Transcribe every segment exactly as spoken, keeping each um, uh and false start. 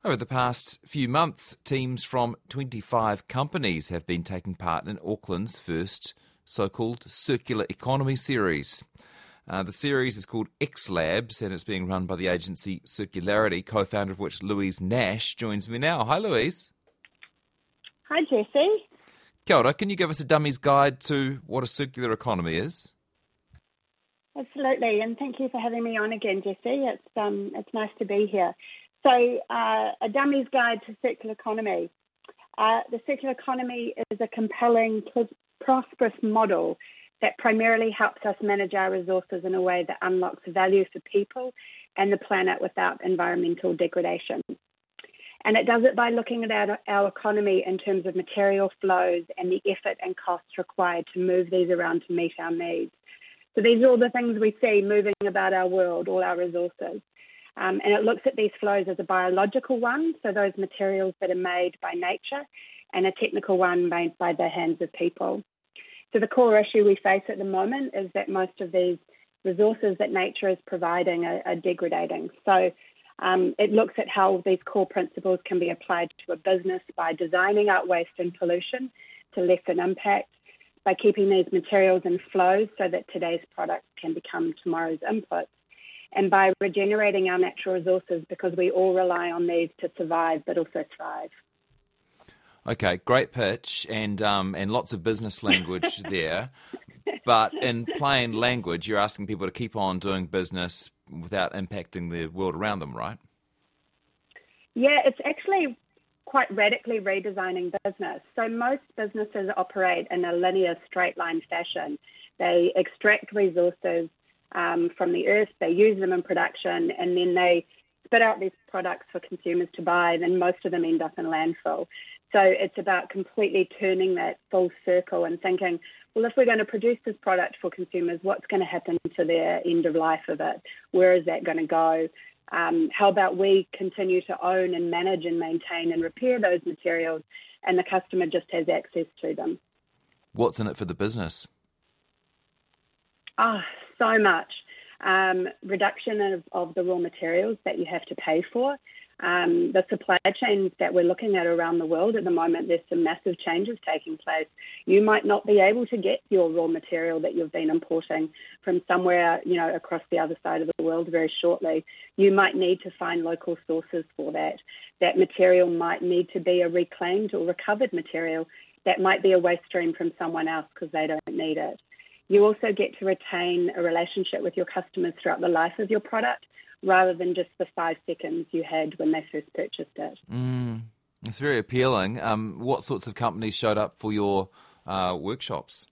Over the past few months, teams from twenty-five companies have been taking part in Auckland's first so-called Circular Economy Series. Uh, the series is called X Labs and it's being run by the agency Circularity, co-founder of which Louise Nash joins me now. Hi, Louise. Hi, Jesse. Kia ora. Can you give us a dummy's guide to what a circular economy is? Absolutely, and thank you for having me on again, Jesse. It's um, it's nice to be here. So, uh, a dummy's guide to circular economy. Uh, the circular economy is a compelling, prosperous model that primarily helps us manage our resources in a way that unlocks value for people and the planet without environmental degradation. And it does it by looking at our, our economy in terms of material flows and the effort and costs required to move these around to meet our needs. So these are all the things we see moving about our world, all our resources. Um, and it looks at these flows as a biological one, so those materials that are made by nature, and a technical one made by the hands of people. So the core issue we face at the moment is that most of these resources that nature is providing are, are degrading. So um, it looks at how these core principles can be applied to a business by designing out waste and pollution to lessen impact, by keeping these materials in flows so that today's products can become tomorrow's inputs, and by regenerating our natural resources because we all rely on these to survive but also thrive. Okay, great pitch and um, and lots of business language there. But in plain language, you're asking people to keep on doing business without impacting the world around them, right? Yeah, it's actually quite radically redesigning business. So most businesses operate in a linear straight line fashion. They extract resources um, from the earth, they use them in production, and then they spit out these products for consumers to buy, then most of them end up in landfill. So it's about completely turning that full circle and thinking, well, if we're going to produce this product for consumers, what's going to happen to their end of life of it? Where is that going to go? Um, how about we continue to own and manage and maintain and repair those materials, and the customer just has access to them? What's in it for the business? Ah, oh, so much. Um, reduction of, of the raw materials that you have to pay for. Um, the supply chains that we're looking at around the world at the moment, there's some massive changes taking place. You might not be able to get your raw material that you've been importing from somewhere, you know, across the other side of the world very shortly. You might need to find local sources for that. That material might need to be a reclaimed or recovered material. That might be a waste stream from someone else because they don't need it. You also get to retain a relationship with your customers throughout the life of your product, rather than just the five seconds you had when they first purchased it. Mm, it's very appealing. Um, what sorts of companies showed up for your uh, workshops?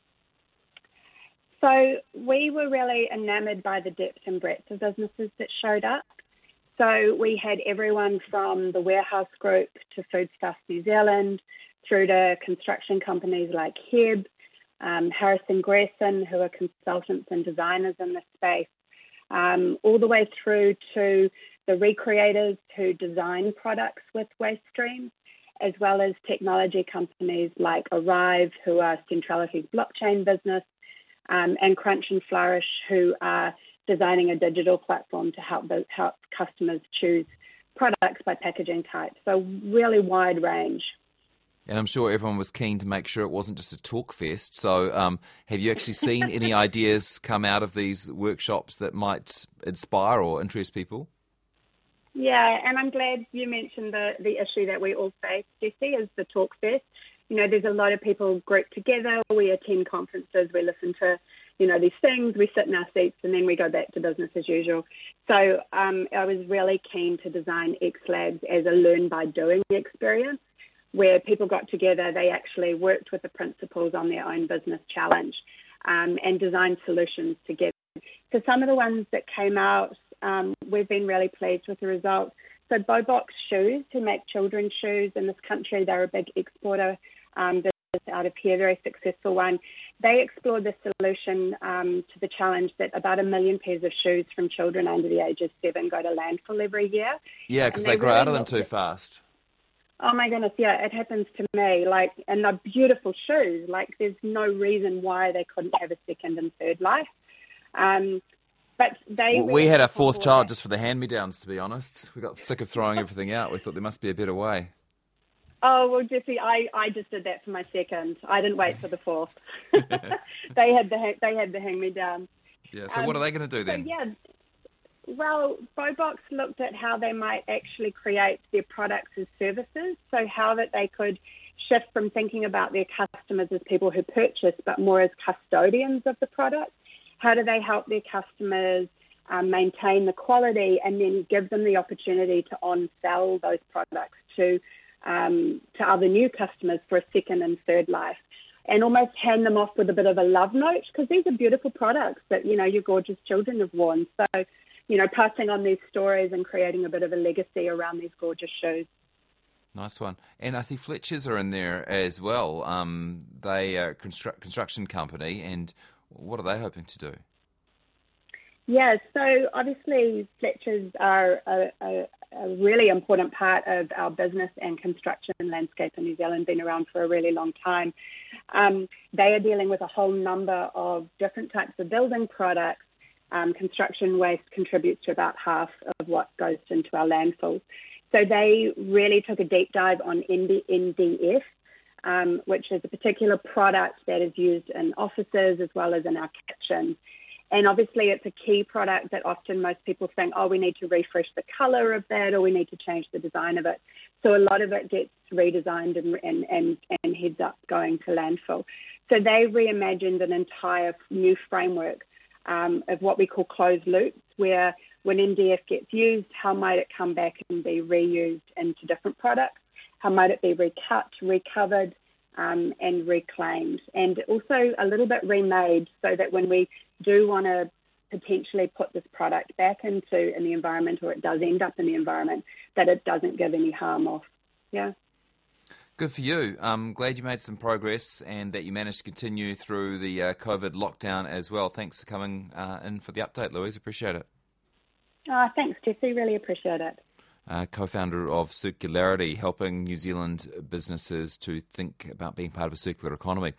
So we were really enamoured by the depth and breadth of businesses that showed up. So we had everyone from the Warehouse Group to Foodstuffs New Zealand, through to construction companies like Heb, um, Harrison Grierson, who are consultants and designers in this space, Um, all the way through to the recreators who design products with waste streams, as well as technology companies like Arrive, who are Centrality's blockchain business, um, and Crunch and Flourish, who are designing a digital platform to help, help customers choose products by packaging type. So really wide range. And I'm sure everyone was keen to make sure it wasn't just a talk fest. So um, have you actually seen any ideas come out of these workshops that might inspire or interest people? Yeah, and I'm glad you mentioned the, the issue that we all face, Jesse, is the talk fest. You know, there's a lot of people grouped together. We attend conferences, we listen to, you know, these things, we sit in our seats, and then we go back to business as usual. So um, I was really keen to design X Labs as a learn by doing experience, where people got together, they actually worked with the principals on their own business challenge um, and designed solutions together. So some of the ones that came out, um, we've been really pleased with the results. So Bobox Shoes, who make children's shoes in this country, they're a big exporter um, business out of here, very successful one. They explored the solution um, to the challenge that about a million pairs of shoes from children under the age of seven go to landfill every year. Yeah, because they, they grow really out of them too fast. Oh my goodness, yeah, it happens to me. Like, and they're beautiful shoes. Like, there's no reason why they couldn't have a second and third life. Um, but they Well, really we had a took on fourth board child that. just for the hand-me-downs, to be honest. We got sick of throwing everything out. We thought there must be a better way. Oh, well, Jesse, I, I just did that for my second. I didn't wait for the fourth. they had the they had the hang-me-down. Yeah, so Um, what are they going to do then? So, yeah, well, Beaubox looked at how they might actually create their products as services, so how that they could shift from thinking about their customers as people who purchase, but more as custodians of the product. How do they help their customers um, maintain the quality and then give them the opportunity to on-sell those products to um, to other new customers for a second and third life, and almost hand them off with a bit of a love note, because these are beautiful products that, you know, your gorgeous children have worn. So, you know, passing on these stories and creating a bit of a legacy around these gorgeous shoes. Nice one. And I see Fletchers are in there as well. Um, they are a constru- construction company, and what are they hoping to do? Yeah, so obviously Fletchers are a, a, a really important part of our business and construction landscape in New Zealand, been around for a really long time. Um, they are dealing with a whole number of different types of building products. Um, construction waste contributes to about half of what goes into our landfills. So they really took a deep dive on N D F, um, which is a particular product that is used in offices as well as in our kitchens. And obviously it's a key product that often most people think, oh, we need to refresh the colour of that, or we need to change the design of it. So a lot of it gets redesigned and, and, and, and heads up going to landfill. So they reimagined an entire new framework um, of what we call closed loops, where when N D F gets used, how might it come back and be reused into different products? How might it be recut, recovered, um, and reclaimed? And also a little bit remade, so that when we do want to potentially put this product back into in the environment, or it does end up in the environment, that it doesn't give any harm off. Yeah. Good for you. I'm glad you made some progress and that you managed to continue through the uh, COVID lockdown as well. Thanks for coming uh, in for the update, Louise. Appreciate it. Oh, thanks, Jesse. Really appreciate it. Uh, co-founder of Circularity, helping New Zealand businesses to think about being part of a circular economy.